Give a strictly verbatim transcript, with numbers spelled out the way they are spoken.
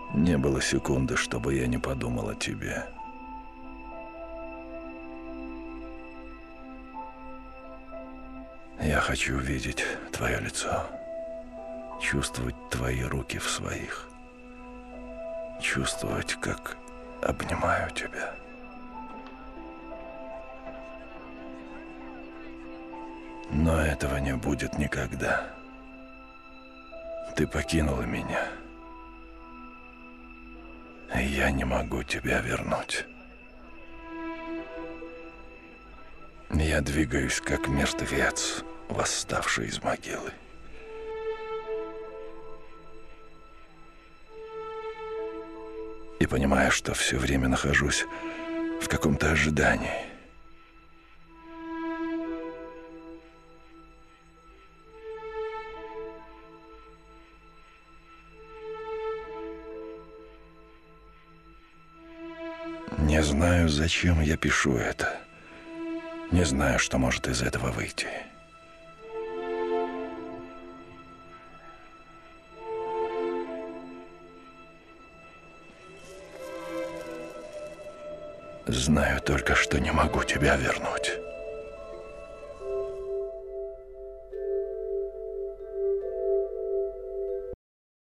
Не было секунды, чтобы я не подумал о тебе. Я хочу видеть твое лицо, чувствовать твои руки в своих, чувствовать, как обнимаю тебя. Но этого не будет никогда. Ты покинула меня, и я не могу тебя вернуть. Я двигаюсь, как мертвец, восставший из могилы. И понимаю, что все время нахожусь в каком-то ожидании. Не знаю, зачем я пишу это. Не знаю, что может из этого выйти. Знаю только, что не могу тебя вернуть.